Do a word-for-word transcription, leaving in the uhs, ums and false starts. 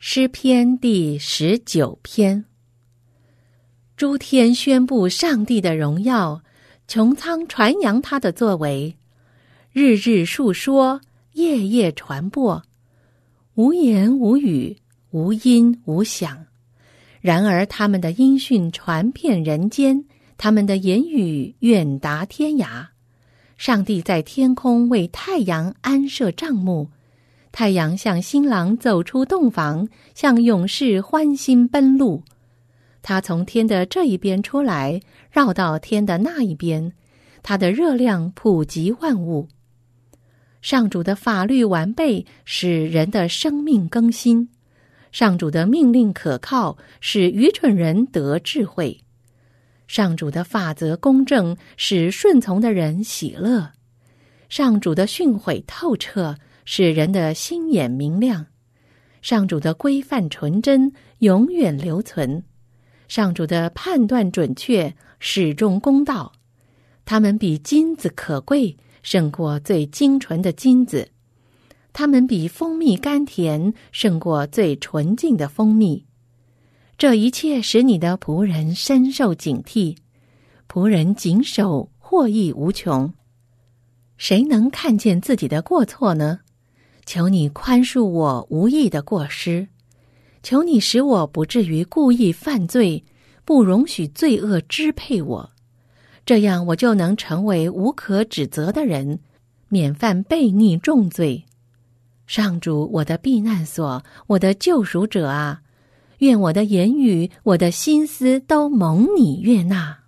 诗篇第十九篇。诸天宣布上帝的荣耀，穹苍传扬他的作为，日日述说，夜夜传播，无言无语，无音无响。然而他们的音讯传遍人间，他们的言语远达天涯。上帝在天空为太阳安设帐幕，太阳像新郎走出洞房，像勇士欢欣奔路。他从天的这一边出来，绕到天的那一边，他的热量普及万物。上主的法律完备，使人的生命更新。上主的命令可靠，使愚蠢人得智慧。上主的法则公正，使顺从的人喜乐。上主的训诲透彻，使人的心眼明亮。上主的规范纯真，永远留存。上主的判断准确，始终公道。他们比金子可贵，胜过最精纯的金子。他们比蜂蜜甘甜，胜过最纯净的蜂蜜。这一切使你的仆人深受警惕，仆人谨守，获益无穷。谁能看见自己的过错呢？求你宽恕我无意的过失，求你使我不至于故意犯罪，不容许罪恶支配我，这样我就能成为无可指责的人，免犯悖逆重罪。上主，我的避难所，我的救赎者啊，愿我的言语，我的心思都蒙你悦纳。